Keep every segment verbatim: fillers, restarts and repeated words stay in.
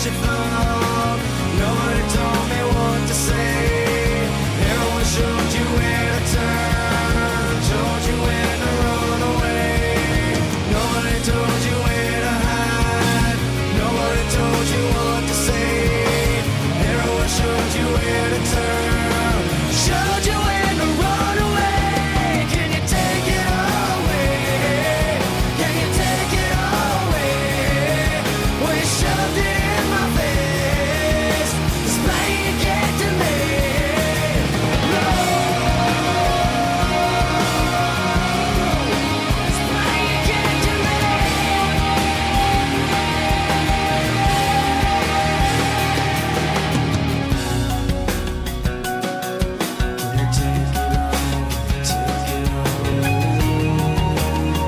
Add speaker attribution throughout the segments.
Speaker 1: she found. Nobody told me what to say. Everyone showed you where to turn, told you when to run away. Nobody told you where to hide. Nobody told you what to say. Everyone showed you where to turn, showed you when to run away. Can you take it away? Can you take it away? Well, you shoved it in my face. Explain you get to me. No. Explain you get to me. Can you take it all? Take it all.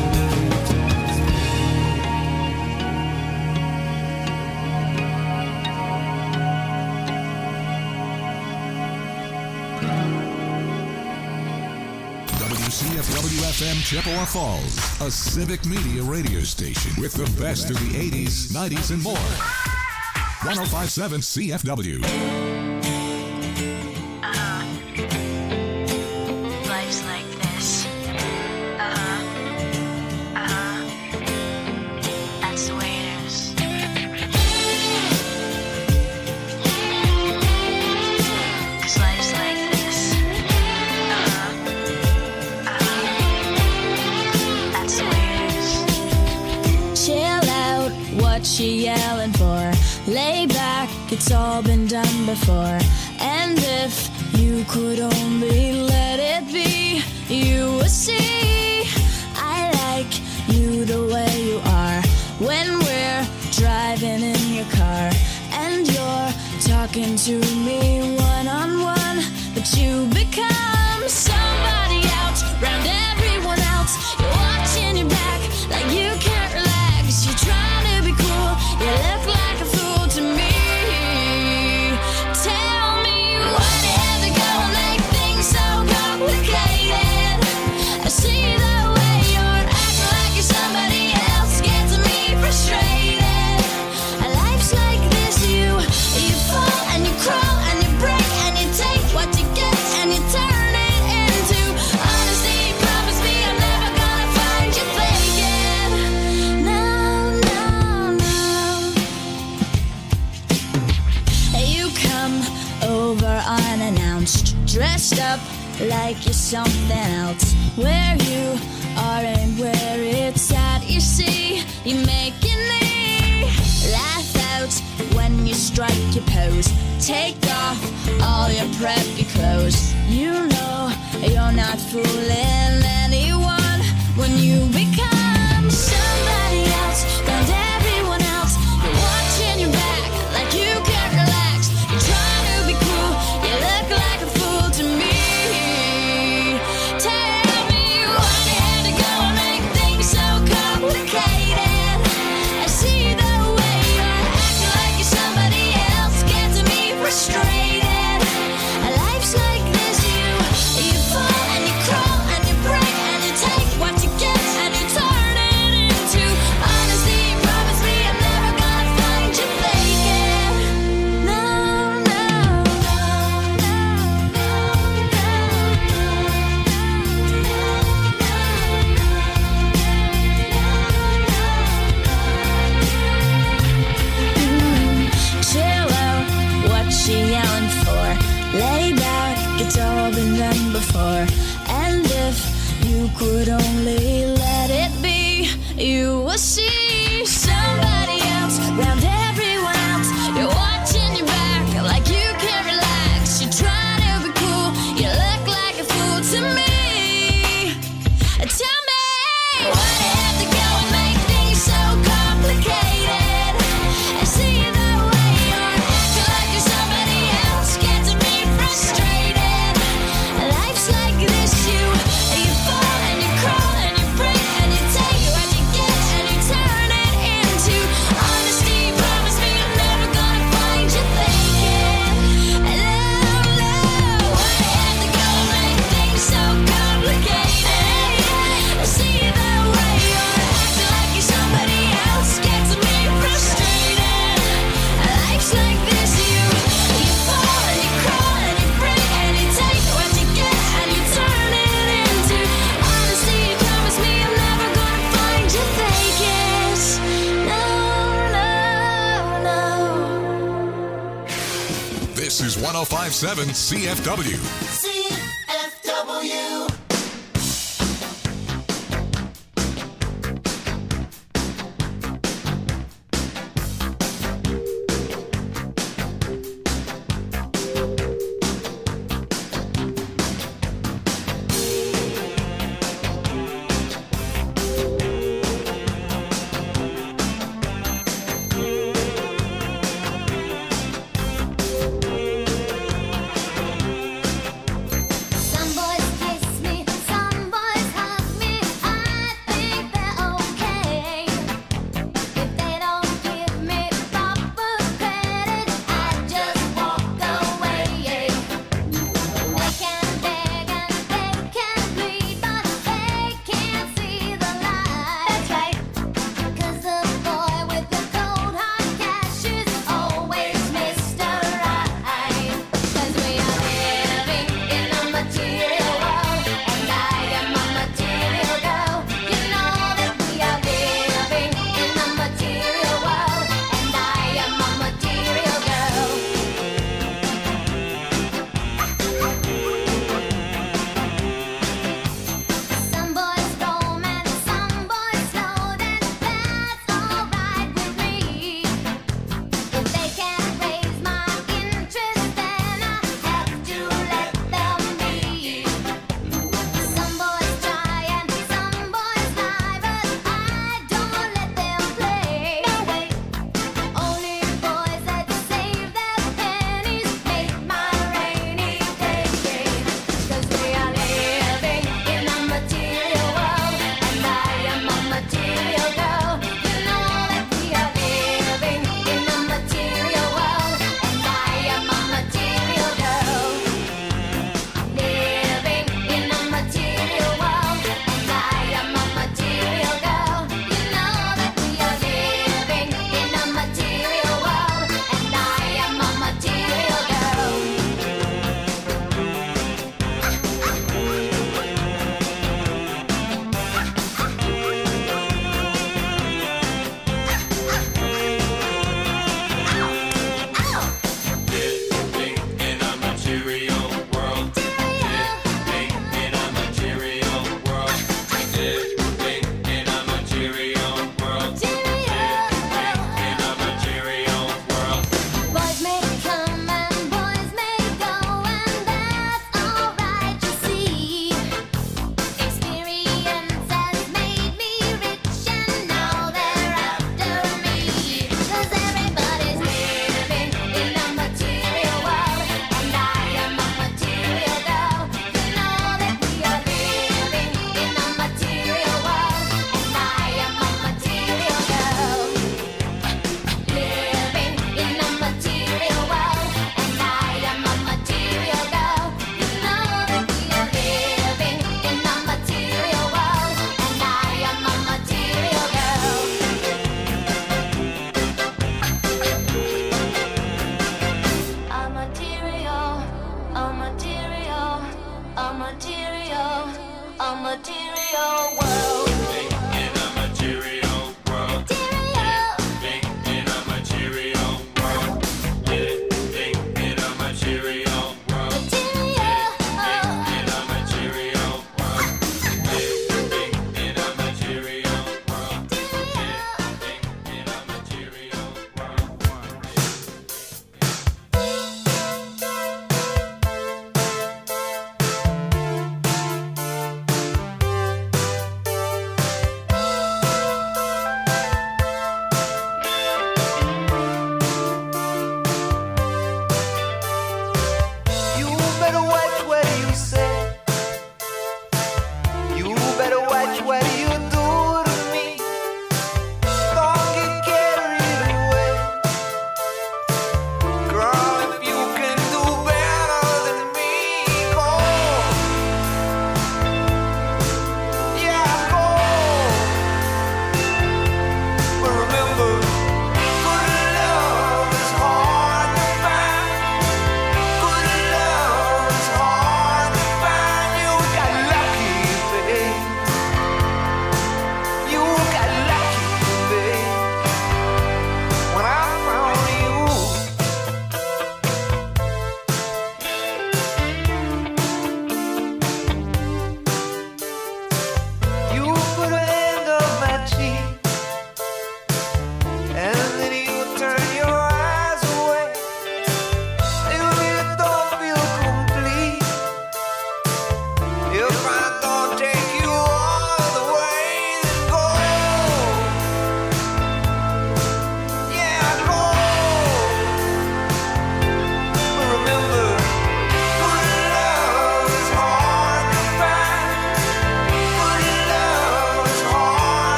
Speaker 2: W C F W F M Chippewa Falls, a civic media radio station with the best of the eighties, nineties, and more. one oh five point seven C F W.
Speaker 3: Uh-huh. Life's like this. Uh-huh. Uh-huh. That's the way it is. Cause life's like this. Uh-huh. Uh-huh. That's the way it is.
Speaker 4: Chill out, what she yelling for? Lay back, it's all been done before. And if you could only let it be, you would see I like you the way you are. When we're driving in your car and you're talking to me one-on-one, but you become somebody else round everyone else. You're watching your back like you can't relax. You're trying to be cool, you look like a fool to me. Tell me why do you have to go and make things so complicated? I see the way you're acting like you're somebody else, gets me frustrated. Life's like this, you you fall and you crawl and you break and you take what you get and you turn it into honesty. Promise me I'm never gonna find you faking. No, no, no. You come over unannounced, dressed up like you're something else. Where you are and where it's at, you see, you're making me laugh out when you strike your pose. Take off all your preppy clothes. You know you're not fooling anyone when you become somebody else round everyone else. You're watching your back like you can't relax. You're trying to be cool, you look like a fool to me. Tell me why you had to go and make things so complicated. I see the way you're acting like you're somebody else, gets me frustrated. Life's like this, you you fall and you crawl and you break and you take what you get and you turn it into honesty. Promise me I'm never gonna find you faking. No, no, no, chill out, what she yelling for? Lay back, it's all been done before. And if you could only let it be, you will see somebody else round everyone else. You're watching your back like you can't relax. You're trying to be cool, you look like a fool to me. Tell me why do you have to go and make things so complicated? I see the way you're acting like you're somebody else, gets me frustrated. Life's like this, you you fall and you crawl and you
Speaker 2: This is one oh five point seven C F W.
Speaker 1: C F W.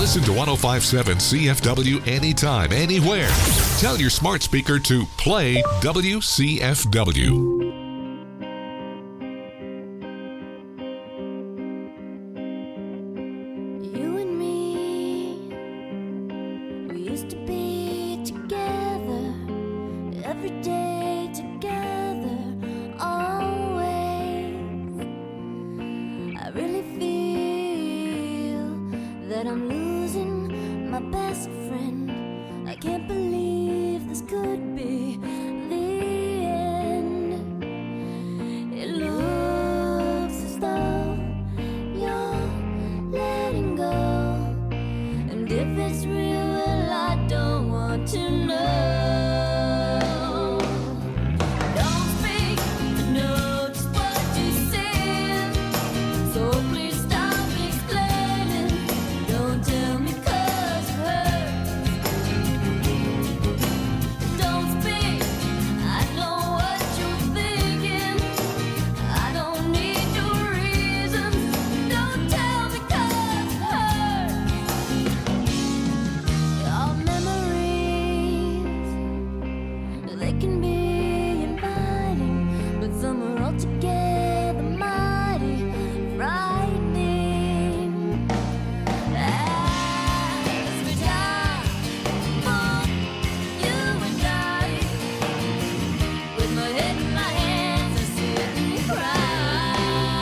Speaker 2: Listen to one oh five point seven C F W anytime, anywhere. Tell your smart speaker to play W C F W.
Speaker 4: You and me, we used to be together, every day together, always. I really feel that I'm losing my best friend. I can't believe this could be the end. It looks as though you're letting go, and if it's real, well, I don't want to know. Don't speak, I know just what you said, so please stop explaining. Don't tell me 'cause it hurts. Don't speak, I know what you're thinking. I don't need your reasons. Don't tell me 'cause it hurts. Your memories, they can be inviting, but some are altogether mighty frightening. As we die for you and I, with my head in my hands, I sit and cry.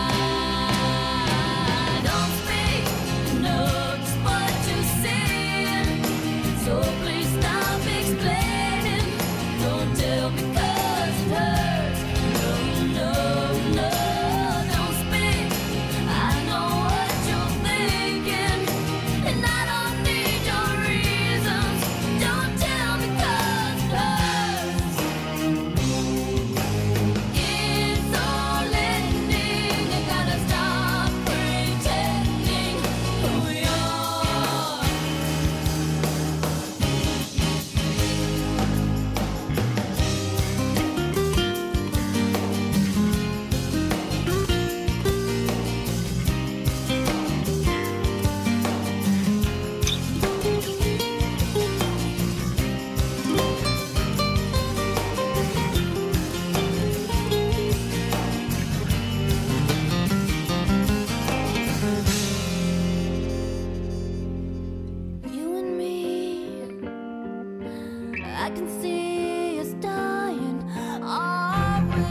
Speaker 4: Don't speak, I know just what you're saying, so please stop explaining. Don't tell me 'cause it hurts. No, no, no, don't speak. I know what you're thinking, and I don't need your reasons. Don't tell me 'cause it hurts. It's all ending. You gotta stop pretending who you are. You and me, I can see us dying, are we?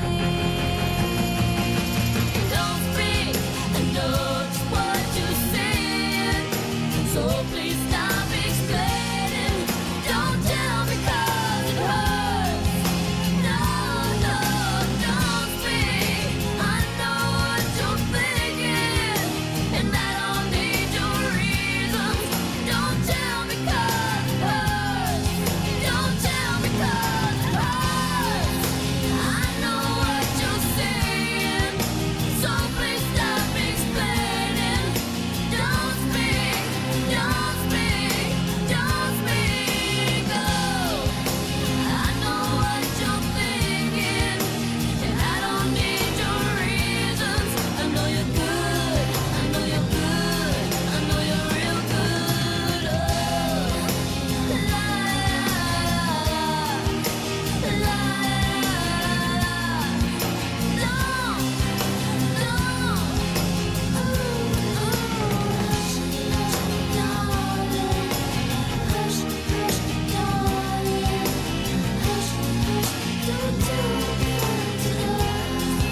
Speaker 4: Don't speak, I know just what you're saying, so please stop explaining. Don't tell me 'cause it hurts. No, no, don't speak. I know what you're thinking, and I don't need your reasons. Don't tell me 'cause it hurts. Don't tell me 'cause it hurts. I know what you're saying, so please stop explaining. Don't speak, don't speak, don't speak. Oh, I know what you're thinking, and I don't need your reasons. I know you're good, I know you're good, I know you're real good. Oh, la la la la. Don't, don't. Ooh, ooh. Hush, hush, darling. Hush, hush, darling. Hush, hush, don't tell me 'cause it hurts.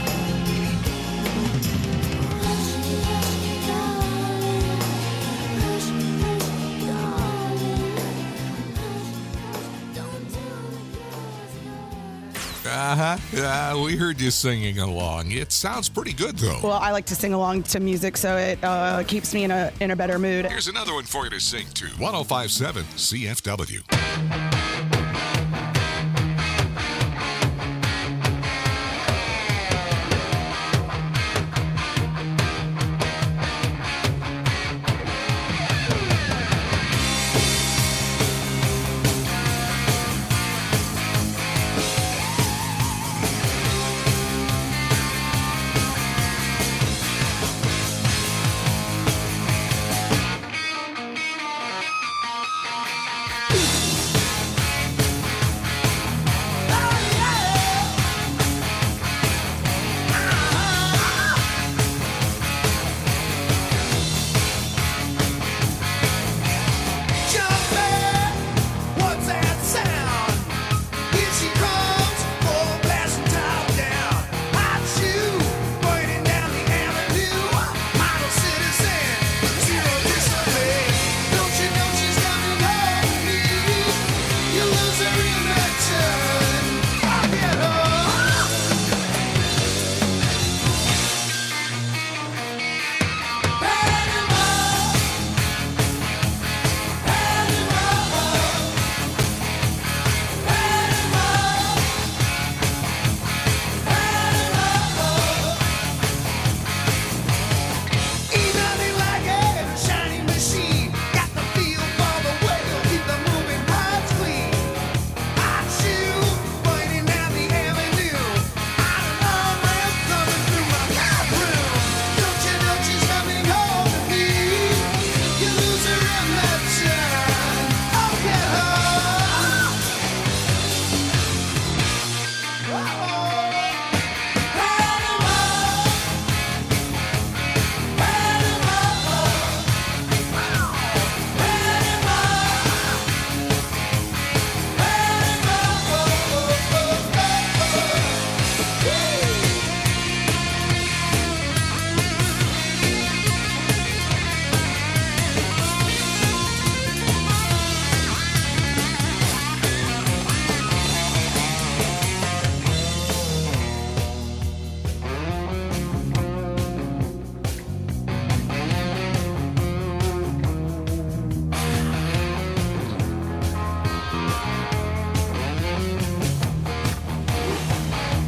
Speaker 4: Hush, hush, darling. Hush, hush, darling. Hush, hush, don't tell me 'cause it hurts.
Speaker 2: Uh-huh. Uh, we heard you singing along. It sounds pretty good, though.
Speaker 5: Well, I like to sing along to music, so it uh, keeps me in a in a better mood.
Speaker 2: Here's another one for you to sing to. one oh five point seven C F W.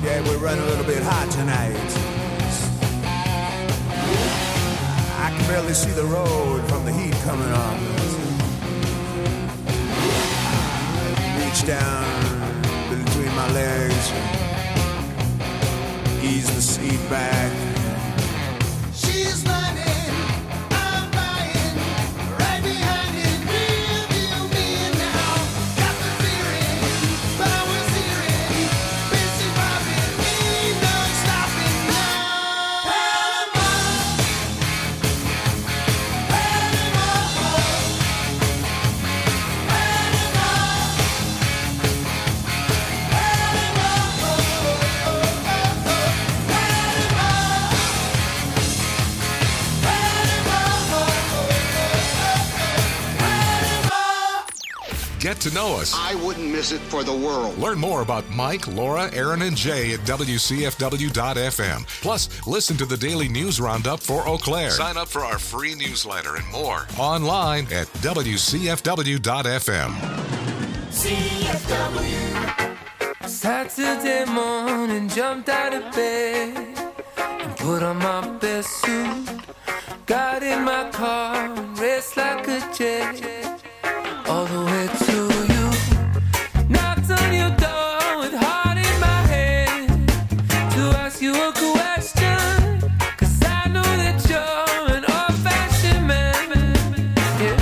Speaker 6: that we're running a little bit hot tonight. I can barely see the road from the heat coming on. Reach down between my legs, ease the seat back.
Speaker 1: She's running, I'm buying, right behind it, real deal me now. Got the feeling, flowers hearing, busy bobbing, ain't no stopping now. Panama, Panama,
Speaker 2: Get to know us.
Speaker 7: I wouldn't miss it for the world.
Speaker 2: Learn more about Mike, Laura, Aaron, and Jay at W C F W dot F M. Plus, listen to the daily news roundup for Eau Claire. Sign up for our free newsletter and more online at W C F W dot F M.
Speaker 1: C F W.
Speaker 8: Saturday morning, jumped out of bed and put on my best suit. Got in my car and raced like a jet all the way to you. Knocked on your door with heart in my hand to ask you a question, 'cause I know that you're an old-fashioned man.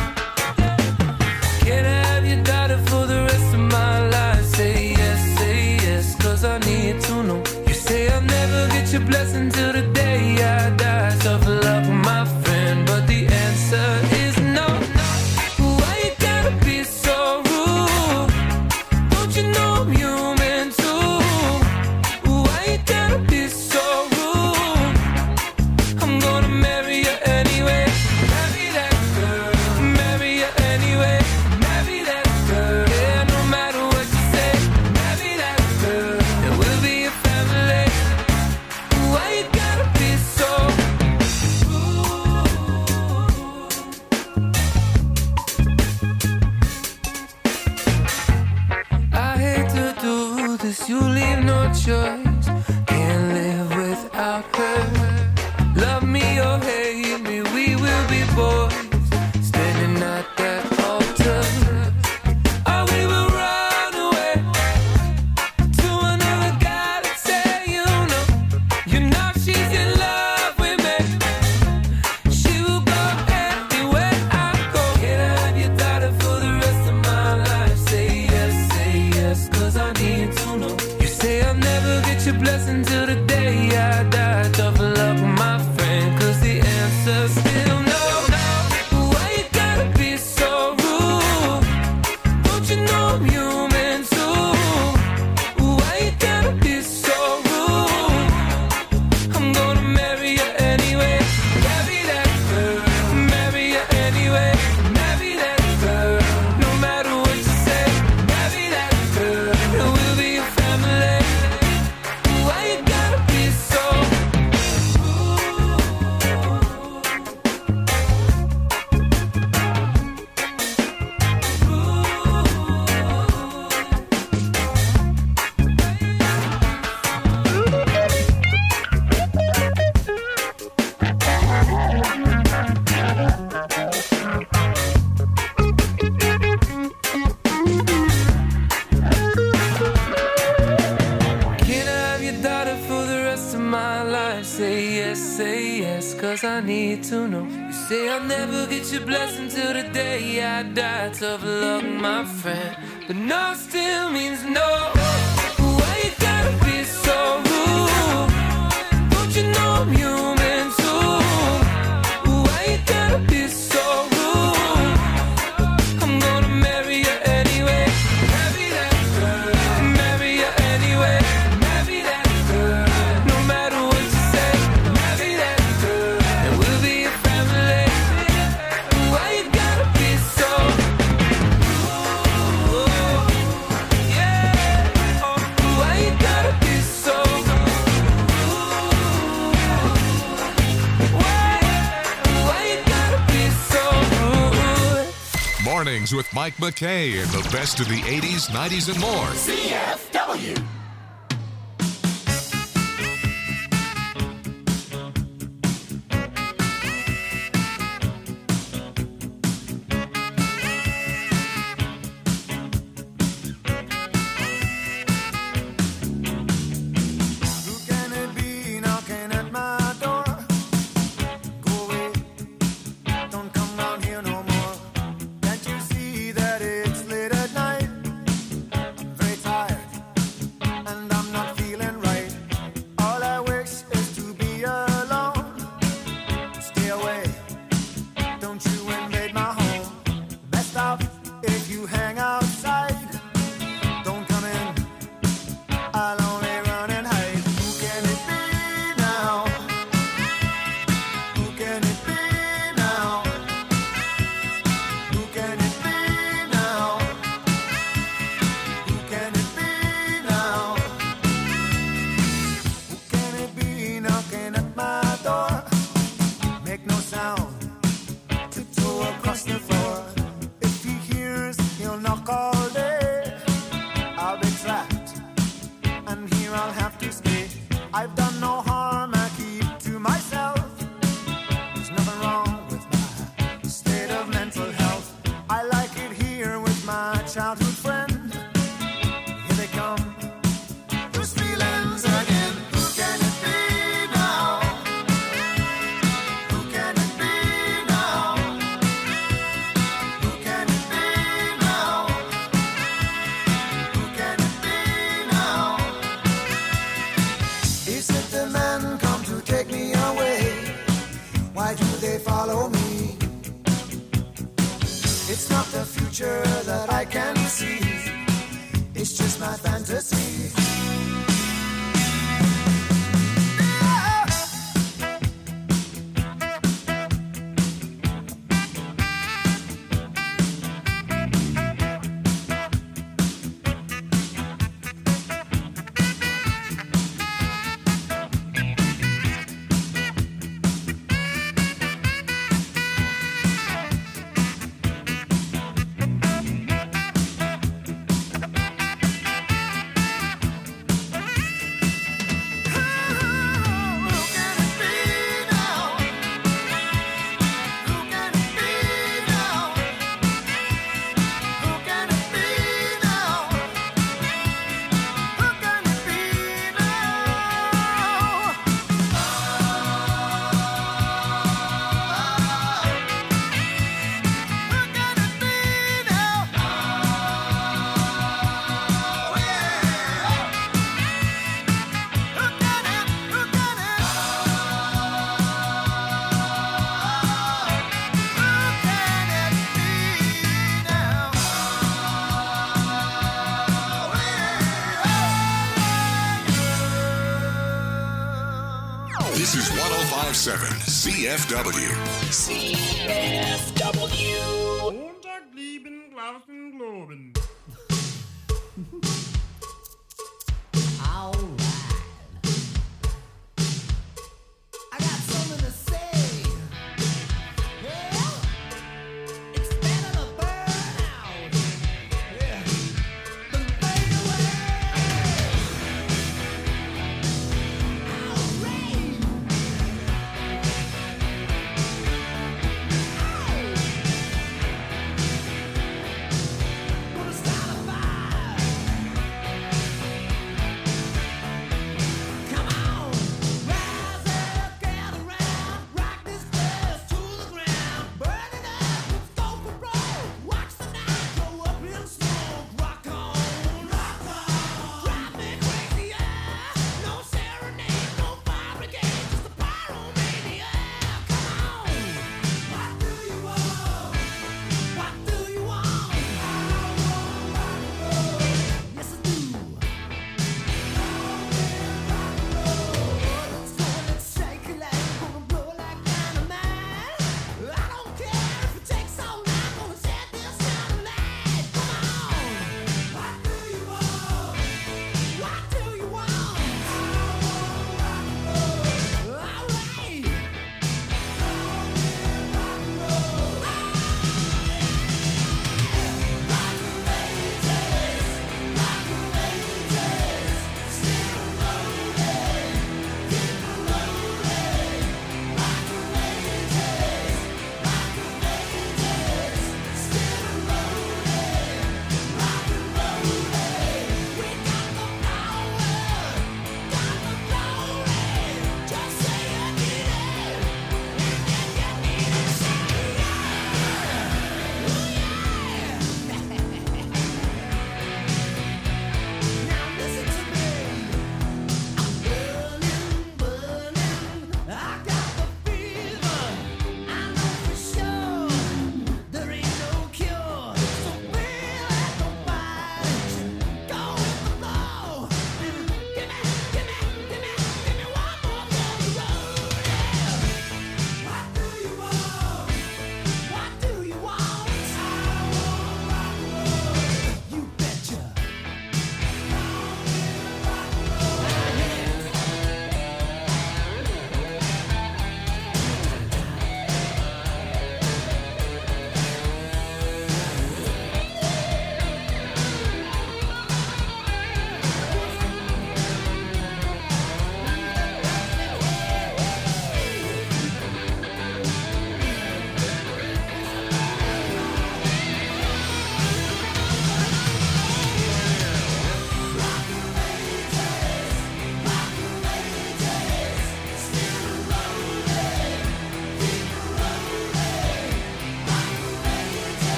Speaker 8: Yeah. Can I have your daughter for the rest of my life? Say yes, say yes, 'cause I need to know. You say I'll never get your blessing till the day I die. Tough luck, my friend, but the answer is no. Why you gotta be so rude? Don't you know I'm human too? Why you gotta be so rude? I'm gonna marry you anyway. Marry that girl. Marry you anyway. Marry that girl. Yeah, no matter what you say. Marry that girl. And we'll be a family. Why you gotta be so I hate to do this, you leave no choice. Can't live without her. Love me or hate me, we will be boys. Standing at that altar. Or we will run away to another guy that say you know. You know she's in love with me. She will go anywhere I go. Can I have your daughter for the rest of my life? Say yes, say yes, 'cause I need to know. You say I'll never get your blessing till the day I die. Tough luck, my friend, 'cause the answer's still no. Why you gotta be so rude? Don't you know I'm human too? Why you gotta be so rude? I'm gonna marry you anyway. Marry that girl. Marry you anyway. Marry that girl. No matter what you say. Marry that girl. And we'll be a family. Why you gotta be so Can I have your daughter for the rest of my life? Say yes, say yes, 'cause I need to know. You say I'll never get your blessing till the day I die. Tough luck, my friend, but no still means no. Why you gotta be so rude? Don't you know I'm human too? Why you gotta be so rude? I'm gonna marry you anyway. Marry that girl. Marry you anyway. Marry that girl. No matter what you say. Marry that girl. And we'll be a family. Why you gotta be so yeah. Oh, why you gotta be so Why, why you gotta be so rude?
Speaker 2: Mornings with Mike McKay and the best of the eighties, nineties, and more.
Speaker 1: C F W.
Speaker 6: I've done no harm, I keep to myself. There's nothing wrong with my state of mental health. I like it here with my childhood friend. Here they come, those feelings again. Who can it be now? Who can it be now? Who can it be now? Who can it be now? Is it the men come to take me away? Why do they follow me? It's not the future that I can see. It's just my fantasy.
Speaker 2: This is one oh five point seven C F W.
Speaker 9: C F W.
Speaker 10: Montag lieben Glauben Globen.
Speaker 11: All right. I got something to say. Yeah. It's better to burn out. Yeah. Than fade away. All right. Gonna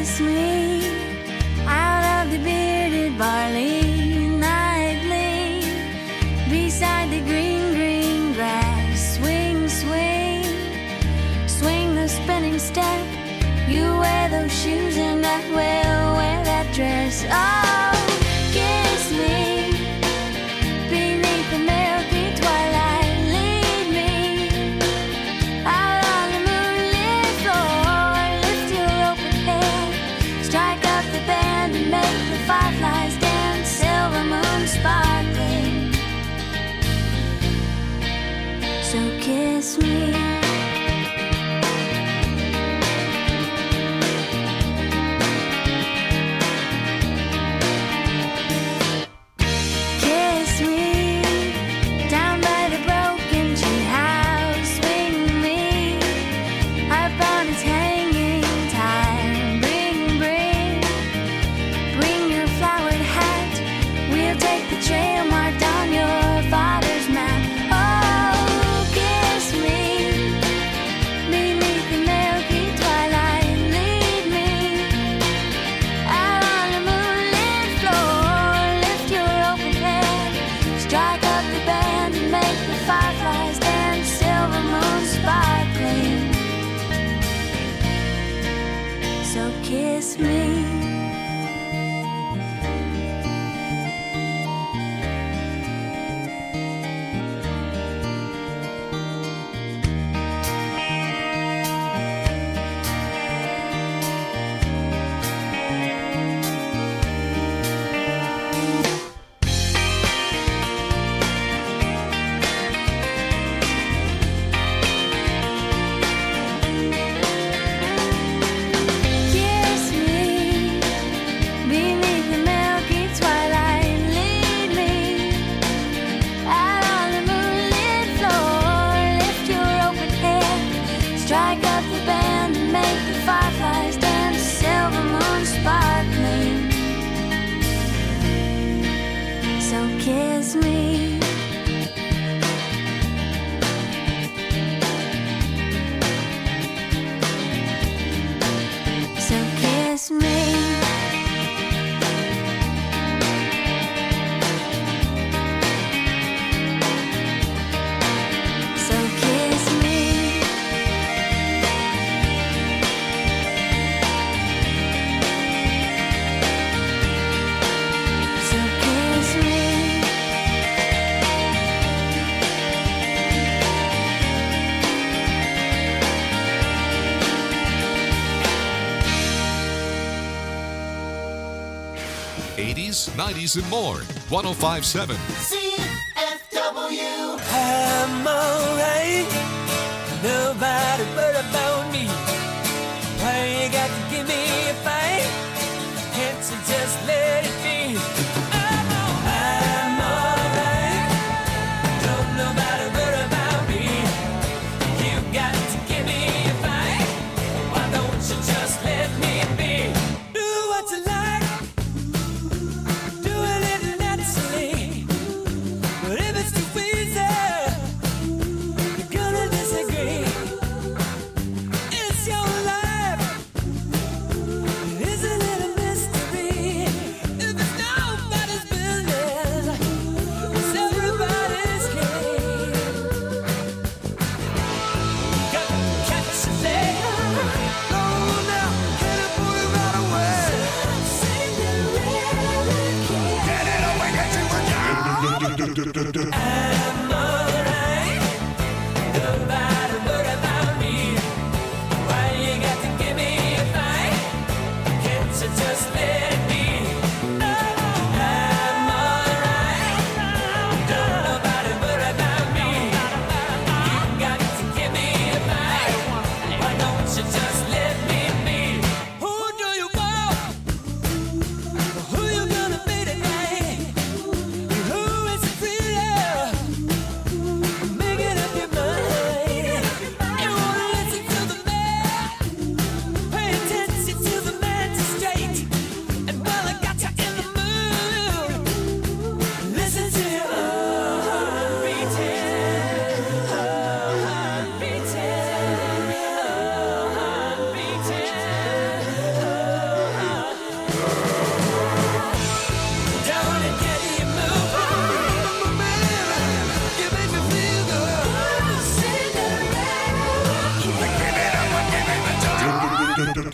Speaker 4: kiss me out of the bearded barley nightly beside the green, green grass. Swing, swing, swing the spinning step. You wear those shoes and I will wear that dress. Oh, kiss me beneath the milky twilight. Lead me out on the moonlit floor. Lift your open head, strike up the band and make the fireflies dance. Silver moon sparkling. So kiss me. Kiss me down by the broken tree house. Swing me upon its hanging time. Bring, bring, bring your flowered hat. We'll take the trail marked on your father's map. Oh, kiss me beneath the milky twilight. Lead me out on the moonlit floor. Lift your open head, strike up the band and make the fireflies dance. Silver moon sparkling. So kiss me. Kiss me beneath the milky twilight. Lead me out on the moonlit floor. Lift your open head, strike up the band and make the fireflies dance. Silver moon sparkling. So kiss me. So kiss me. So kiss me. So kiss me.
Speaker 2: eighties, nineties, and more. one oh five point seven.
Speaker 11: C F W.
Speaker 8: I'm alright. Nobody worry about me. Why you got to give me a fight? Can't you just let it be? I'm alright. I'm alright. Don't nobody worry about me. You got to give me a fight. Why don't you just let me be? Do what you like. Do it little naturally. But if it's too easy, you're gonna disagree. It's your life. It isn't it a mystery? If it's nobody's business, it's everybody's game. Got to catch a leg. Go now, get it, put it right away. Get it away, get you a job. I'm alright. Nobody worry about me. Why you got to give me a fight? Can't you just let it be? I'm alright. Don't nobody worry about me. You got to give me a fight. Why don't you just let me be? Who do you want? Who you gonna be tonight? Who is it really?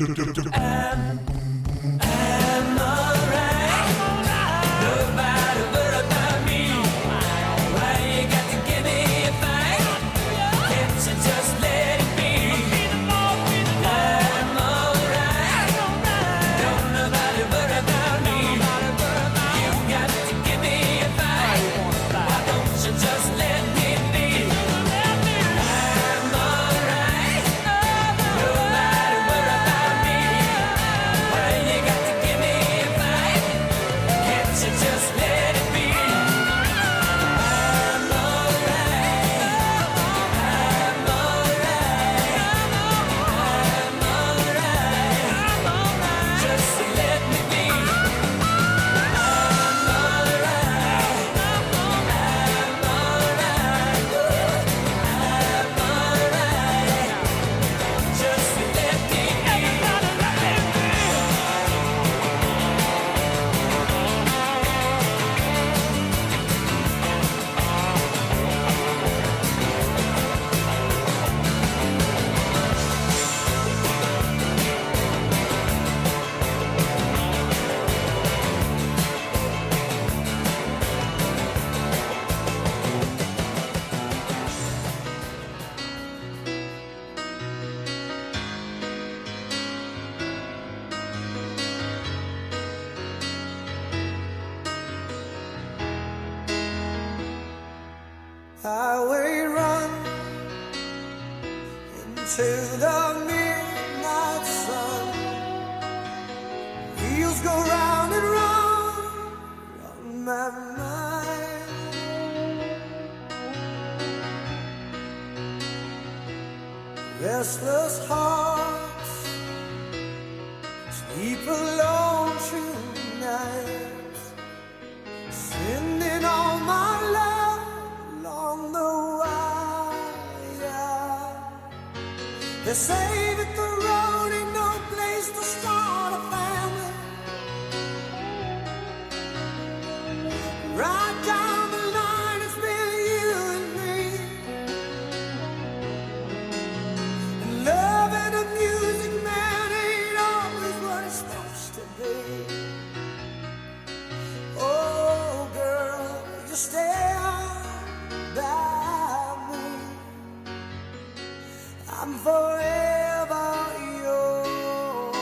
Speaker 6: Highway run into the midnight sun. Wheels go round and round on my mind. Restless hearts sleep alone tonight, sending all my love along the wire. They say that the road ain't no place to start a family. Right down the line, it's been you and me. And love and a music man ain't always what it's supposed to be. Oh, girl, you stay by me. I'm forever yours,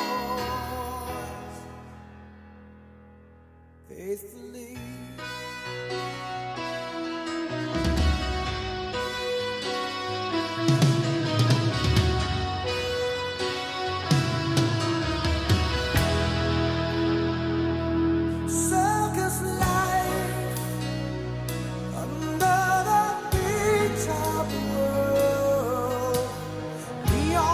Speaker 6: faithfully. Circus life under the big top world. Neon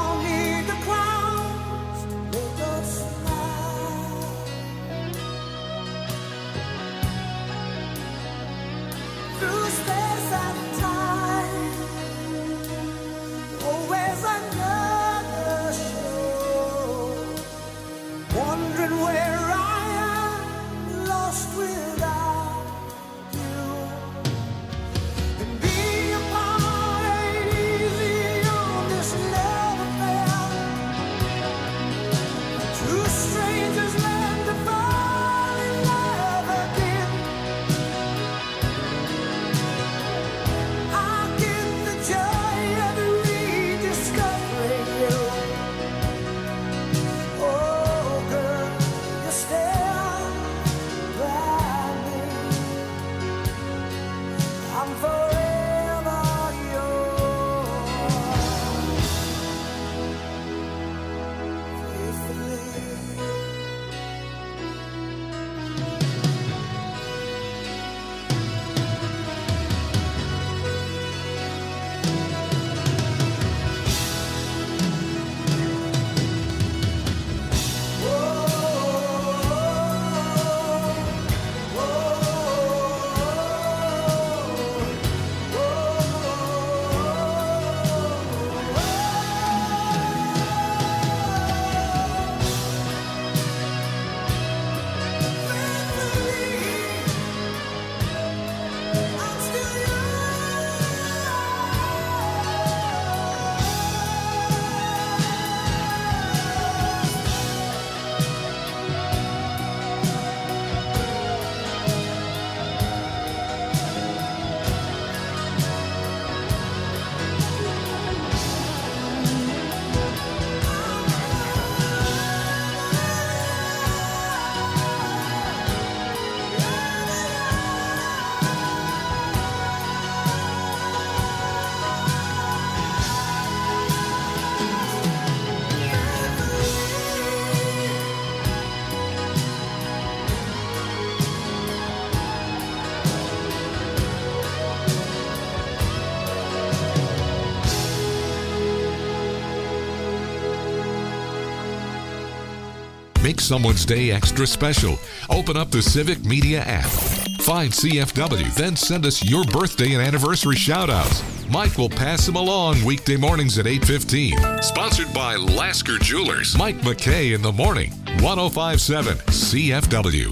Speaker 2: Make someone's day extra special. Open up the Civic Media app. Find C F W, then send us your birthday and anniversary shout-outs. Mike will pass them along weekday mornings at eight fifteen. Sponsored by Lasker Jewelers. Mike McKay in the morning. one oh five point seven C F W.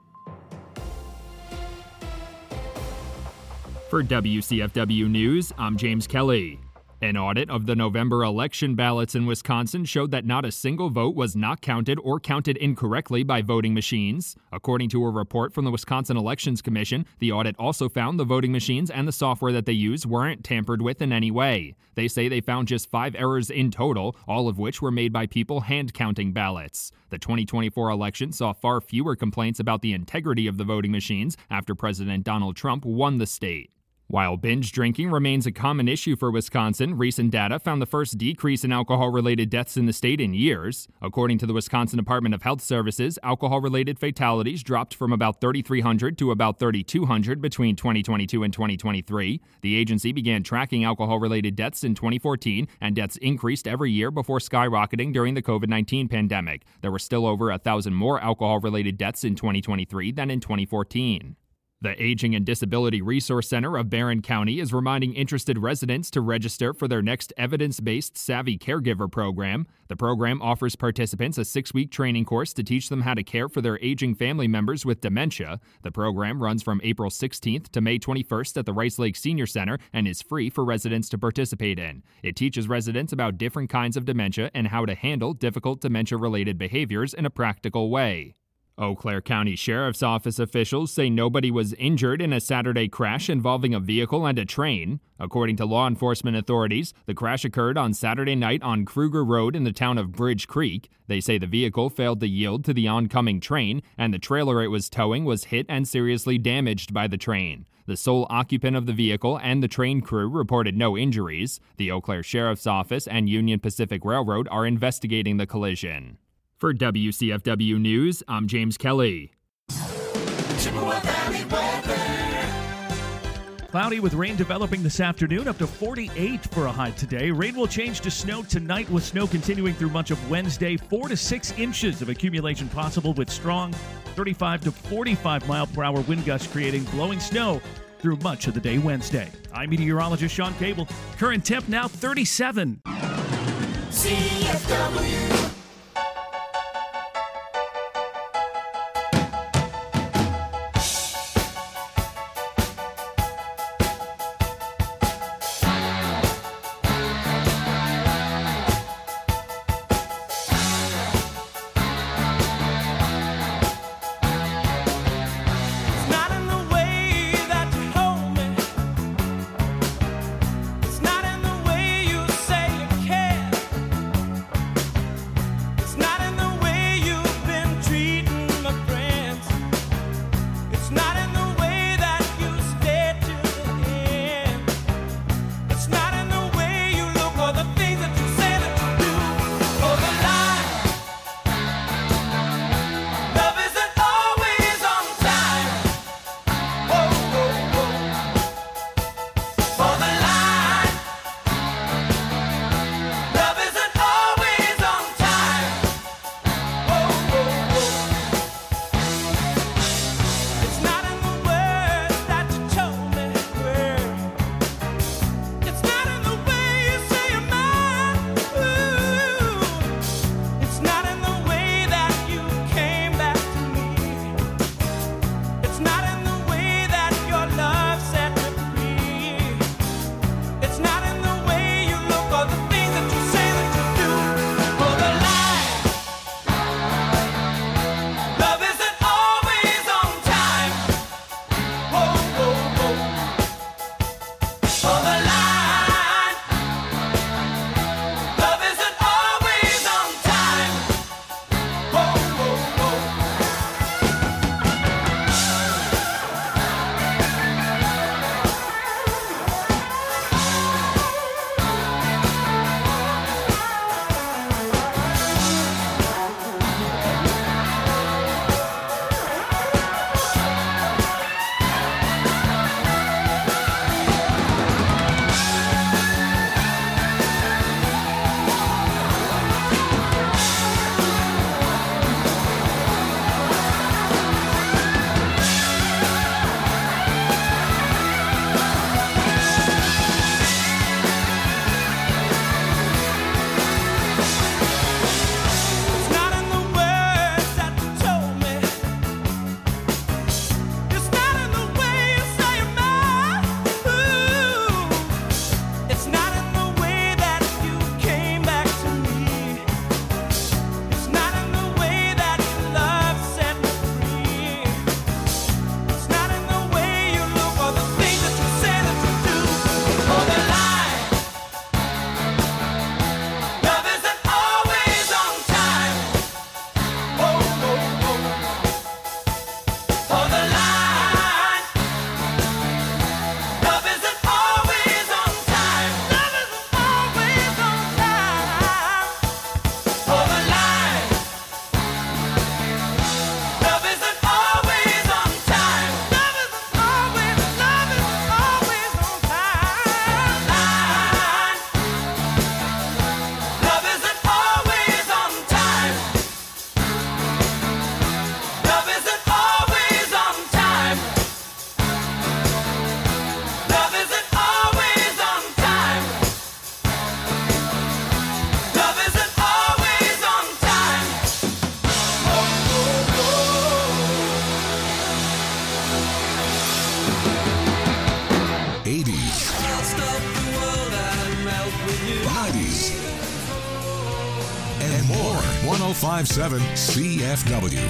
Speaker 12: For W C F W News, I'm James Kelly. An audit of the November election ballots in Wisconsin showed that not a single vote was not counted or counted incorrectly by voting machines. According to a report from the Wisconsin Elections Commission, the audit also found the voting machines and the software that they use weren't tampered with in any way. They say they found just five errors in total, all of which were made by people hand-counting ballots. The twenty twenty-four election saw far fewer complaints about the integrity of the voting machines after President Donald Trump won the state. While binge drinking remains a common issue for Wisconsin, recent data found the first decrease in alcohol-related deaths in the state in years. According to the Wisconsin Department of Health Services, alcohol-related fatalities dropped from about thirty-three hundred to about thirty-two hundred between twenty twenty-two and twenty twenty-three. The agency began tracking alcohol-related deaths in twenty fourteen, and deaths increased every year before skyrocketing during the covid nineteen pandemic. There were still over a thousand more alcohol-related deaths in twenty twenty-three than in twenty fourteen. The Aging and Disability Resource Center of Barron County is reminding interested residents to register for their next evidence-based Savvy Caregiver program. The program offers participants a six-week training course to teach them how to care for their aging family members with dementia. The program runs from April sixteenth to May twenty-first at the Rice Lake Senior Center and is free for residents to participate in. It teaches residents about different kinds of dementia and how to handle difficult dementia-related behaviors in a practical way. Eau Claire County Sheriff's Office officials say nobody was injured in a Saturday crash involving a vehicle and a train. According to law enforcement authorities, the crash occurred on Saturday night on Kruger Road in the town of Bridge Creek. They say the vehicle failed to yield to the oncoming train, and the trailer it was towing was hit and seriously damaged by the train. The sole occupant of the vehicle and the train crew reported no injuries. The Eau Claire Sheriff's Office and Union Pacific Railroad are investigating the collision. For W C F W News, I'm James Kelly.
Speaker 11: Chippewa Valley weather.
Speaker 13: Cloudy with rain developing this afternoon, up to forty-eight for a high today. Rain will change to snow tonight, with snow continuing through much of Wednesday. Four to six inches of accumulation possible, with strong thirty-five to forty-five mile per hour wind gusts creating blowing snow through much of the day Wednesday. I'm meteorologist Sean Cable. Current temp now thirty-seven.
Speaker 11: C F W.
Speaker 2: More one oh five point seven C F W.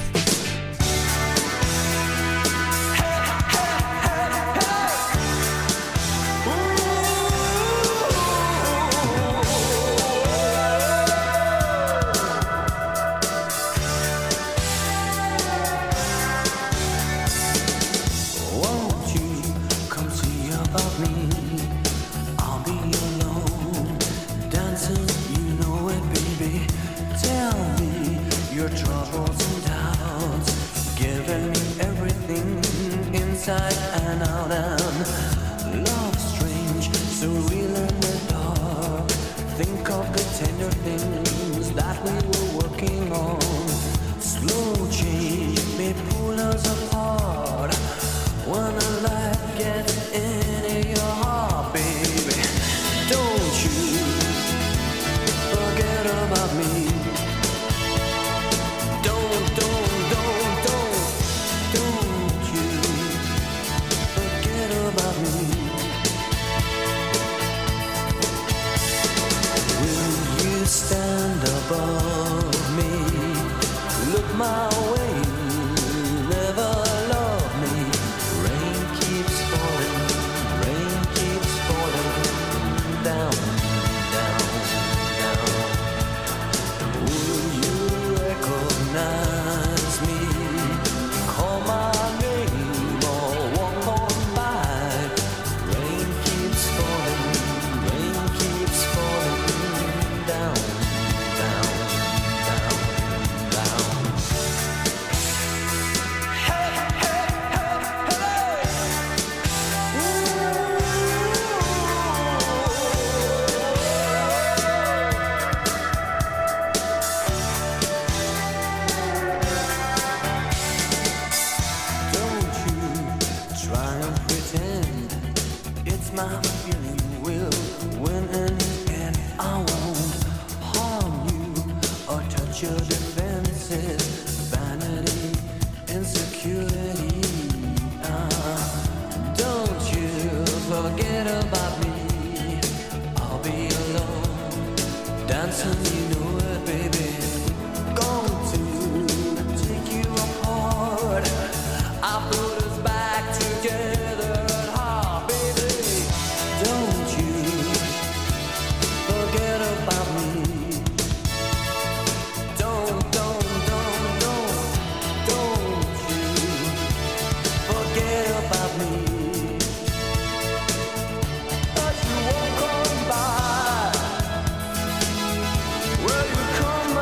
Speaker 6: Well, you come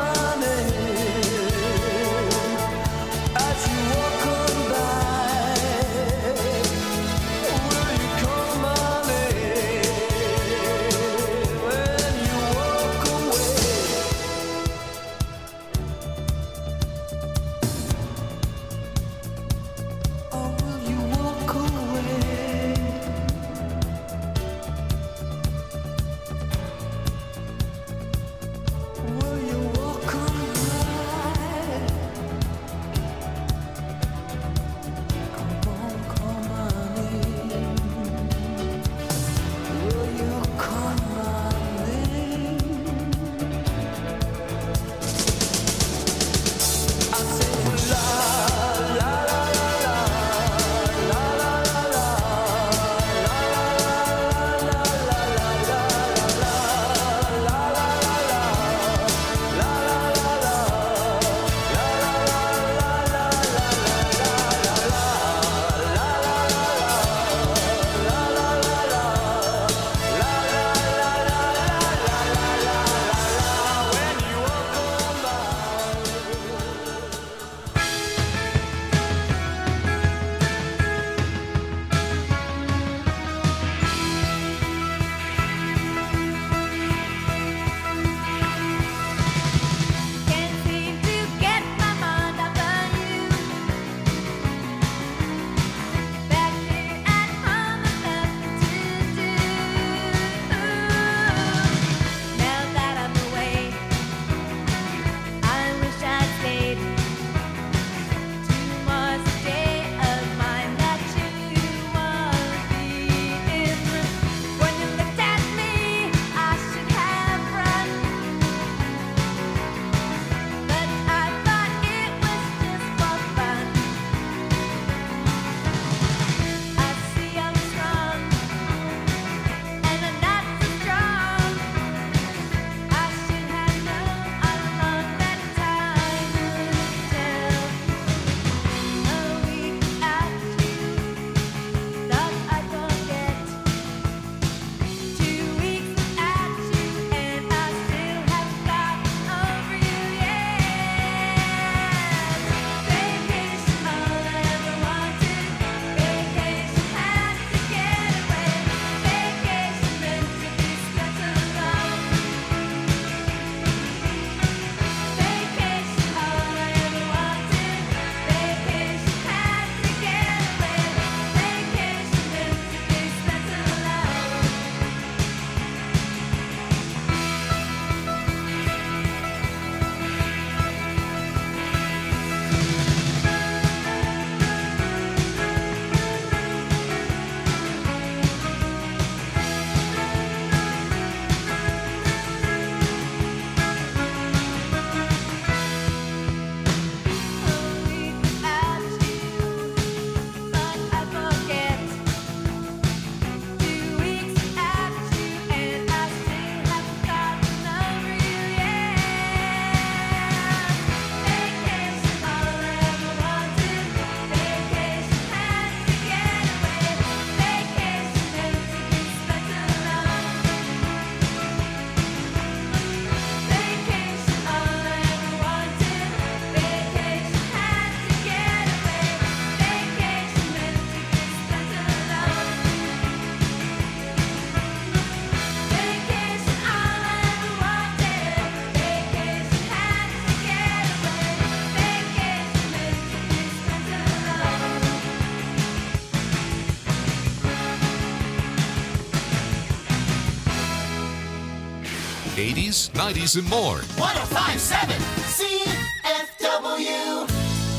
Speaker 2: eighties, nineties, and more.
Speaker 11: one oh five point seven C F W.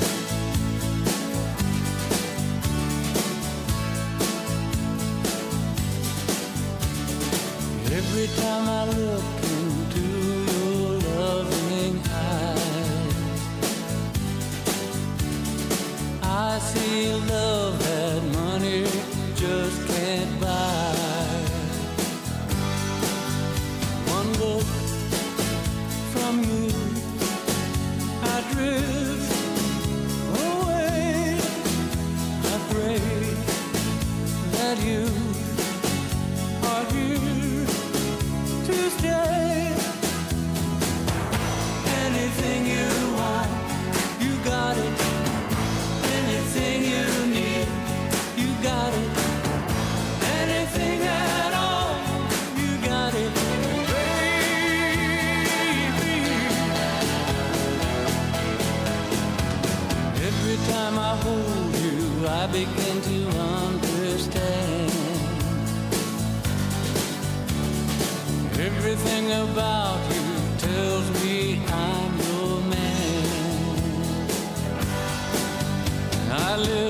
Speaker 8: Every time I look into your loving eyes, I see love that money just can't buy. One look from you, I drift away. I pray that you are here to stay. Anything you want, you got it. Anything you need, you got it. Anything at all, you got it, baby. Every time I hold you, I begin to understand. Everything about you tells me I'm your man. I live